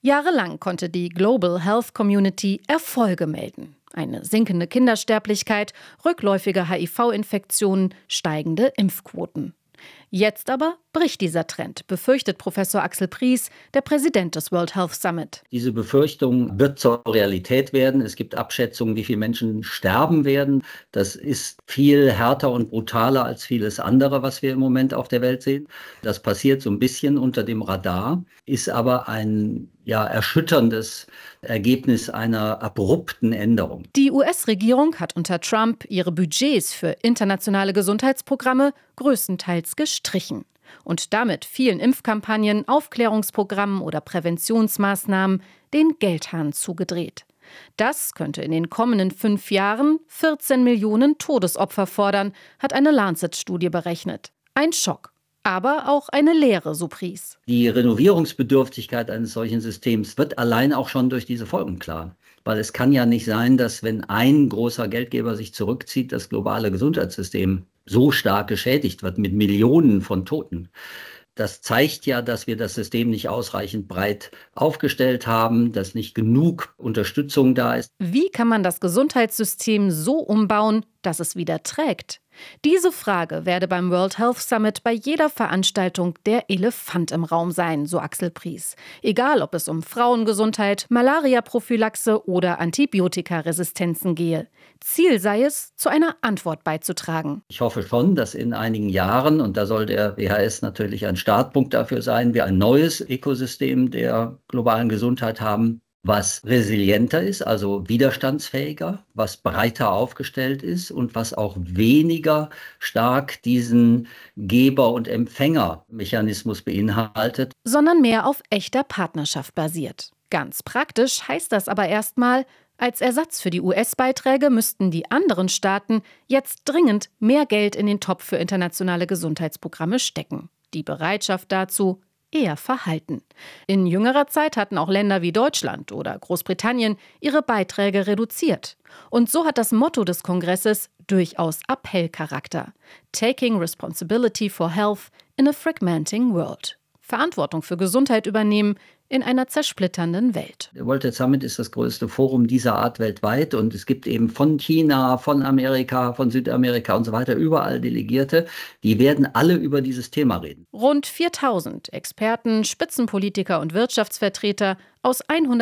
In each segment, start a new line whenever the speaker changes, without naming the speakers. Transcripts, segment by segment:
Jahrelang konnte die Global Health Community Erfolge melden. Eine sinkende Kindersterblichkeit, rückläufige HIV-Infektionen, steigende Impfquoten. Jetzt aber bricht dieser Trend, befürchtet Professor Axel Pries, der Präsident des World Health Summit.
Diese Befürchtung wird zur Realität werden. Es gibt Abschätzungen, wie viele Menschen sterben werden. Das ist viel härter und brutaler als vieles andere, was wir im Moment auf der Welt sehen. Das passiert so ein bisschen unter dem Radar, ist aber ein erschütterndes Ergebnis einer abrupten Änderung.
Die US-Regierung hat unter Trump ihre Budgets für internationale Gesundheitsprogramme größtenteils gestrichen und damit vielen Impfkampagnen, Aufklärungsprogrammen oder Präventionsmaßnahmen den Geldhahn zugedreht. Das könnte in den kommenden 5 Jahren 14 Millionen Todesopfer fordern, hat eine Lancet-Studie berechnet. Ein Schock. Aber auch eine Lehre, so Pries.
Die Renovierungsbedürftigkeit eines solchen Systems wird allein auch schon durch diese Folgen klar. Weil es kann ja nicht sein, dass wenn ein großer Geldgeber sich zurückzieht, das globale Gesundheitssystem so stark geschädigt wird mit Millionen von Toten. Das zeigt ja, dass wir das System nicht ausreichend breit aufgestellt haben, dass nicht genug Unterstützung da ist.
Wie kann man das Gesundheitssystem so umbauen, dass es wieder trägt? Diese Frage werde beim World Health Summit bei jeder Veranstaltung der Elefant im Raum sein, so Axel Pries. Egal, ob es um Frauengesundheit, Malaria-Prophylaxe oder Antibiotikaresistenzen gehe. Ziel sei es, zu einer Antwort beizutragen.
Ich hoffe schon, dass in einigen Jahren, und da soll der WHS natürlich ein Startpunkt dafür sein, wir ein neues Ökosystem der globalen Gesundheit haben, was resilienter ist, also widerstandsfähiger, was breiter aufgestellt ist und was auch weniger stark diesen Geber- und Empfängermechanismus beinhaltet.
Sondern mehr auf echter Partnerschaft basiert. Ganz praktisch heißt das aber erstmal, als Ersatz für die US-Beiträge müssten die anderen Staaten jetzt dringend mehr Geld in den Topf für internationale Gesundheitsprogramme stecken. Die Bereitschaft dazu eher verhalten. In jüngerer Zeit hatten auch Länder wie Deutschland oder Großbritannien ihre Beiträge reduziert. Und so hat das Motto des Kongresses durchaus Appellcharakter. Taking Responsibility for Health in a Fragmenting World. Verantwortung für Gesundheit übernehmen in einer zersplitternden Welt.
Der World Health Summit ist das größte Forum dieser Art weltweit und es gibt eben von China, von Amerika, von Südamerika und so weiter überall Delegierte. Die werden alle über dieses Thema reden.
Rund 4000 Experten, Spitzenpolitiker und Wirtschaftsvertreter aus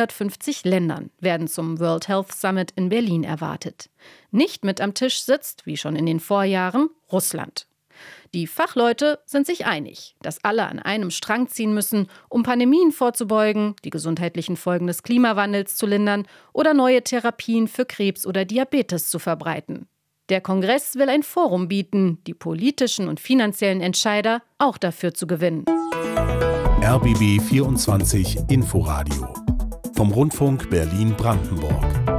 150 Ländern werden zum World Health Summit in Berlin erwartet. Nicht mit am Tisch sitzt, wie schon in den Vorjahren, Russland. Die Fachleute sind sich einig, dass alle an einem Strang ziehen müssen, um Pandemien vorzubeugen, die gesundheitlichen Folgen des Klimawandels zu lindern oder neue Therapien für Krebs oder Diabetes zu verbreiten. Der Kongress will ein Forum bieten, die politischen und finanziellen Entscheider auch dafür zu gewinnen.
RBB 24 Inforadio vom Rundfunk Berlin-Brandenburg.